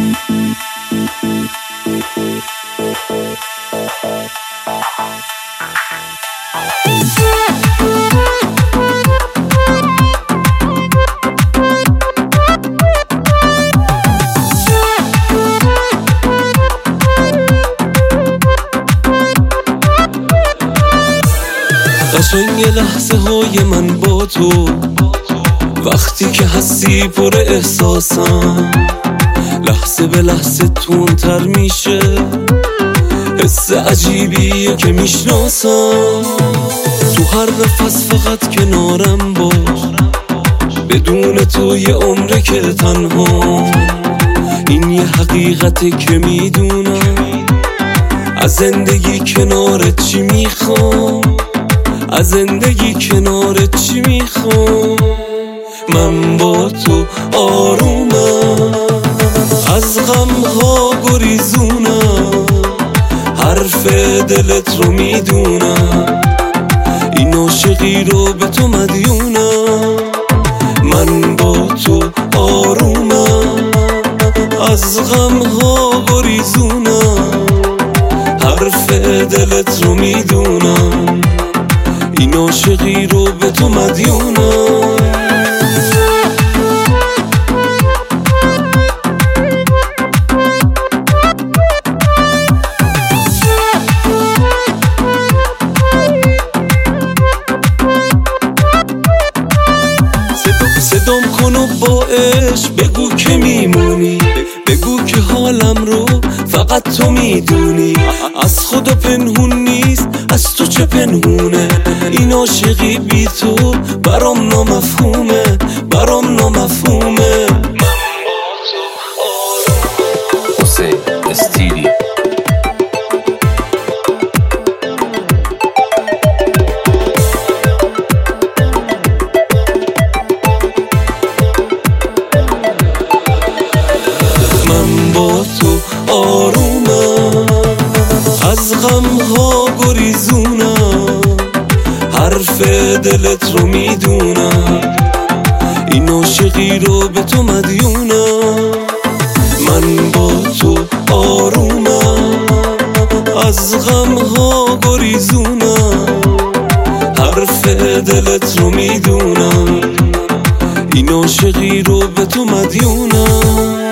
قشنگ لحظه های من با تو، وقتی که هستی پر احساسم، لحظه به لحظه تونتر میشه، حس عجیبیه که میشناسم. تو هر نفس فقط کنارم باش، بدون تو یه عمره که تنها. این یه حقیقته که میدونم، از زندگی کنارت چی میخوام، از زندگی کنارت چی میخوام. من با تو آرومم، از غمها گریزونم، حرف دلت رو میدونم، این عاشقی رو به تو مدیونم. من با تو آرومم، از غمها گریزونم، حرف دلت رو میدونم، این عاشقی رو به تو مدیونم. صدام کن و با عشق بگو که میمونی، بگو که حالم رو فقط تو میدونی. از خدا پنهون نیست، از تو چه پنهونه، این عاشقی بی تو برام نامفهومه، برام نامفهومه. حسین استیلی من با تو آرومم، از غمها گریزونم، حرف دلت رو میدونم، این عاشقی رو به تو مدیونم. من با تو آرومم، از غمها گریزونم، حرف دلت رو میدونم، این عاشقی رو به تو مدیونم.